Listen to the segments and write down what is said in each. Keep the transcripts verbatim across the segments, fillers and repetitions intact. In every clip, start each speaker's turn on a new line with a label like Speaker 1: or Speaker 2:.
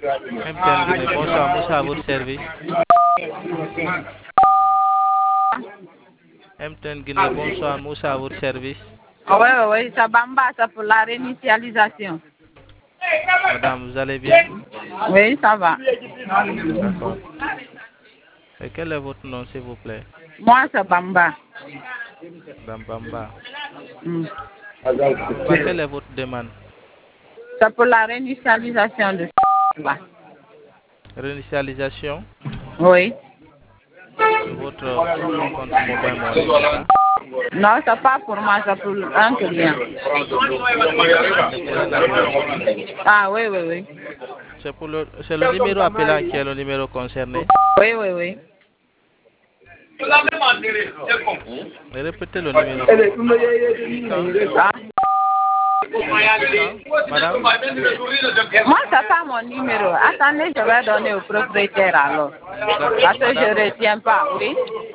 Speaker 1: M T N Guinée, bonsoir, Moussa à votre service. M T N Guinée, bonsoir, Moussa à votre service.
Speaker 2: Oui, oui, oui, ça bamba, ça pour la réinitialisation.
Speaker 1: Madame, vous allez bien?
Speaker 2: Oui, ça va.
Speaker 1: D'accord. Et quel est votre nom, s'il vous plaît?
Speaker 2: Moi, c'est Bamba.
Speaker 1: Madame Bamba.
Speaker 2: Mm.
Speaker 1: Bamba, quelle est votre demande?
Speaker 2: C'est pour la réinitialisation de là.
Speaker 1: Réinitialisation
Speaker 2: Oui.
Speaker 1: de votre compte mobile money, c'est ça?
Speaker 2: Non, c'est pas pour moi, c'est pour un client.
Speaker 1: C'est pour un appel.
Speaker 2: Ah oui, oui, oui.
Speaker 1: C'est pour le, c'est le numéro appelant qui est le numéro concerné.
Speaker 2: Oui, oui, oui.
Speaker 1: Et répétez le numéro.
Speaker 2: Ah.
Speaker 1: Madame?
Speaker 2: Moi, c'est pas mon numéro. Attendez, je vais donner au propriétaire alors. Parce que je ne retiens pas, oui.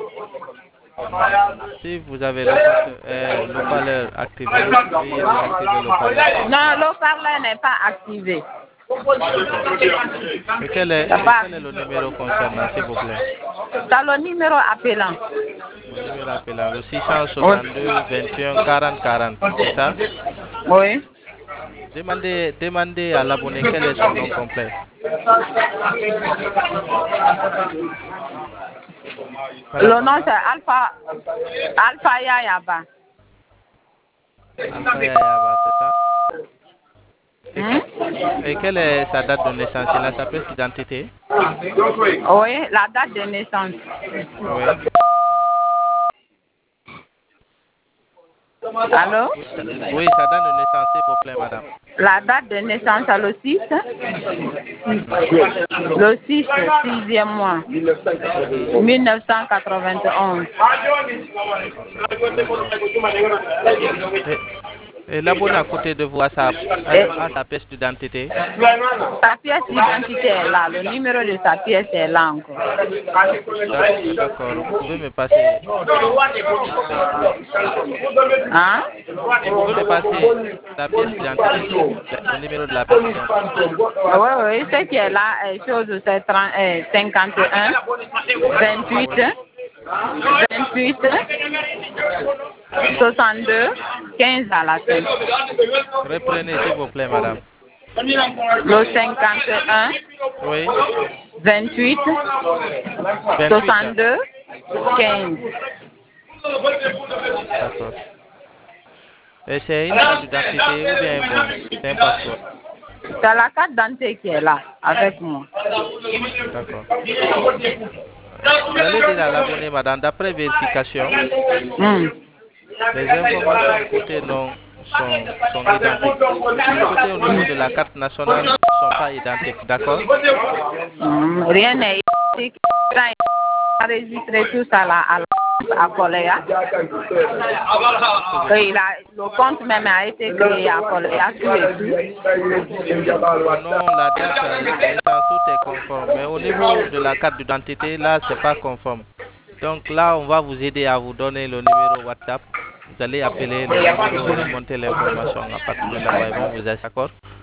Speaker 1: Si vous avez le, euh, le parleur activé, veuillez désactiver le parleur.
Speaker 2: Non, le parleur n'est pas activé.
Speaker 1: Et quel est, et quel est le numéro concernant, s'il vous plaît?
Speaker 2: C'est le numéro appelant.
Speaker 1: Le numéro appelant, le six cent soixante-deux, vingt et un, quarante, quarante, c'est ça?
Speaker 2: Oui.
Speaker 1: Demandez, demandez à l'abonné quel est son nom complet.
Speaker 2: Le nom c'est Alpha, Alpha Yayaba.
Speaker 1: Alpha Yayaba, c'est ça? Et,
Speaker 2: Hmm?
Speaker 1: et quelle est sa date de naissance? Il a sa pièce d'identité?
Speaker 2: Oui, la date de naissance.
Speaker 1: Oui.
Speaker 2: Allô?
Speaker 1: Oui, sa date de naissance, s'il vous plaît, madame.
Speaker 2: La date de naissance, c'est le six. Le six, sixième mois. mille neuf cent quatre-vingt-onze.
Speaker 1: Et, et l'abonné à côté de vous a sa, a sa pièce d'identité?
Speaker 2: Sa pièce d'identité est là. Le numéro de sa pièce est là encore.
Speaker 1: D'accord, vous pouvez me passer.
Speaker 2: Hein?
Speaker 1: Vous pouvez me passer la pièce d'identité, s'il vous plaît, le numéro de la pièce d'identité.
Speaker 2: Oui, oui, ce qui est là, est chose, c'est cinquante et un, vingt-huit, vingt-huit, soixante-deux, quinze à la fin.
Speaker 1: Reprenez, s'il vous plaît, madame.
Speaker 2: Le cinquante et un,
Speaker 1: Oui.
Speaker 2: vingt-huit, soixante-deux, quinze.
Speaker 1: D'accord. Et c'est une carte d'identité ou bien bon, c'est un passeport?
Speaker 2: C'est la carte d'identité qui est là, avec moi.
Speaker 1: D'accord. Vous allez dire à l'abonné, madame, d'après vérification,
Speaker 2: Mm.
Speaker 1: les informations côté nom sont, sont identiques. Mais côté au niveau de la carte nationale, ne sont pas identiques. D'accord?
Speaker 2: Mm. Rien n'est identique. Il a enregistré tout ça là à, la, à Coléa. Il a, le compte même a été créé à Coléa, tout et tout.
Speaker 1: Non, la date de naissance, tout est conforme. Mais au niveau de la carte d'identité, là, c'est pas conforme. Donc là, on va vous aider à vous donner le numéro WhatsApp. Vous allez appeler le numéro et remonter l'information à partir de là-bas. Ils vont vous aider, d'accord?